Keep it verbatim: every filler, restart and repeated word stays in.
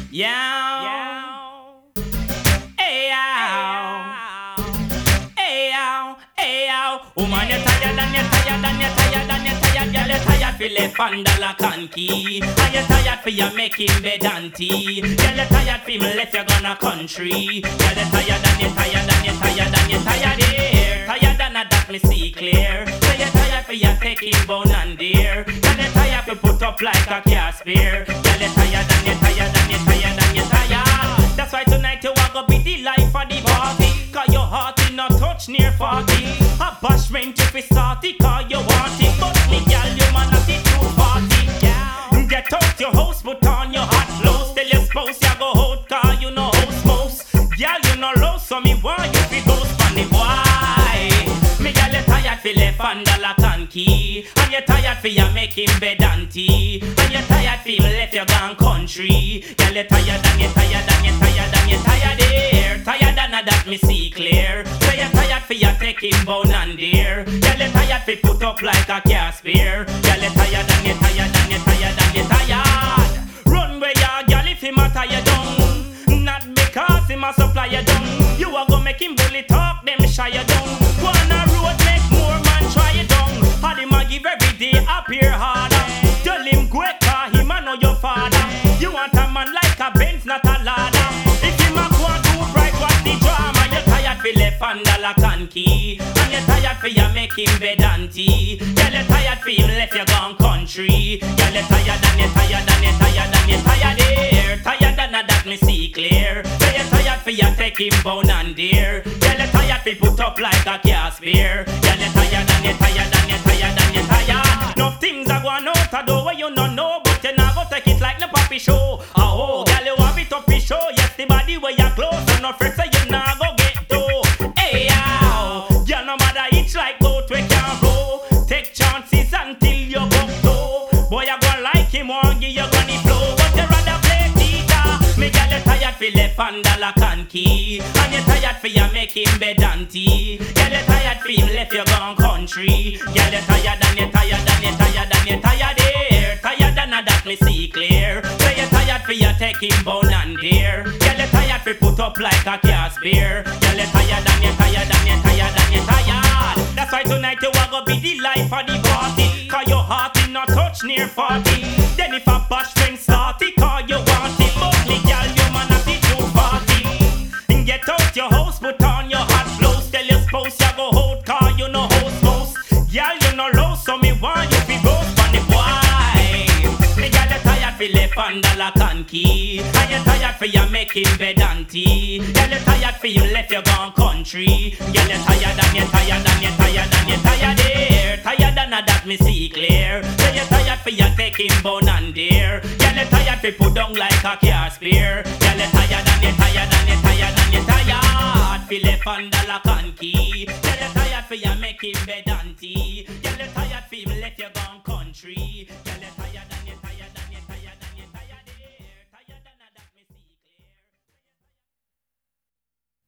Yeah. Yeah. Hey, ow. Hey, ow. Hey, ow. Woman, you're tired and you're tired and you're tired and you're tired. Girl, you're tired for left under lock and key. And you're tired for your making bed and tea. Girl, you're tired for me left you gonna country. Girl, you're tired and you're tired and you're tired and you're tired here. Tired and that me see clear. So you're tired for your taking bone and deer. Girl, you're tired for put up like a car spear. Girl, you're tired and you're tired and you're tired and you're tired. That's why tonight you are gonna be the life of the party. Cause your heart is not touch near forty. A bashment if we start it cause you want it. But me girl, you man not it too party. Get out your house, put on your hot clothes. Tell your spouse you go out cause you know house most. Girl, you know low so me want you fi go spanny boy. Me girl, you tired fi left under lock and key. And you tired fi you making bed and tea. And you tired fi me left you gone country. Girl, you tired and you tired and you tired and you tired here. Tired and that me see clear. So you tired fi you taking bone and deer. Girl, you tired fi put up like a car spear. Girl, you tired and you tired and you tired and you tired. Run where ya girl if him a tie you down. Not because him a supply you down. You a go make him bully talk, them shy you down. Go on a road, make more man try you down. All him a give every day appear harder. Tell him quicker, him a know your father. You want a man like a Benz, not a ladder. If him a go and do right, what's the drama? You tired fi left under lock and key. And you tired fi you making bed and tea. Girl, you tired fi him left you gone country. Girl, you tired and you tired and you tired and you tired here. Tired and that me see clear. So you tired fi you taking bone and deer. Girl, you tired fi put up like a car spear. Girl, you tired and you tired and you tired and you tired. No things are going out a door where you no know, but you not go take it like no puppy show. Oh, girl, you have it up fi show. Yes, the body where you close and no friends say you not go get to. Hey, ow. Girl, no matter it's like goat we can't roll. Take chances until you go to. Boy, you gonna like him, won't give you gonna flow. But you rather play guitar. Me girl, you tired fi left under lock and key. And you tired fi you making bed and tea. Girl, you tired fi him left you gone country. Girl, you tired and you tired and you tired and you tired here. Tired and that me see clear. So you tired fi you taking bone and deer. Girl, you tired fi put up like a car spear. Girl, you tired and you tired and you tired and you tired. That's why tonight you are gonna be the life of the party. Cause your heart is not touch near forty. Then if a bash friend start it, cause you want it. But me girl, you man not it too party. Get out your house, put on your hot clothes. Tell your spouse you go out cause you know house most. Girl, you know low so me want you fi roast on the boy. Me girl, you tired fi left under lock and key. And you tired fi you making bed and tea. Girl, you tired fi you left you gone country. Girl, you tired and you tired and you tired and you tired here. Tired and that me see clear. So you tired fi you taking bone and deer. Girl, you tired fi put down like a car spear. Girl, you tired and you tired and you tired and you tired. Fi left under lock and key. Girl, you tired fi you making bed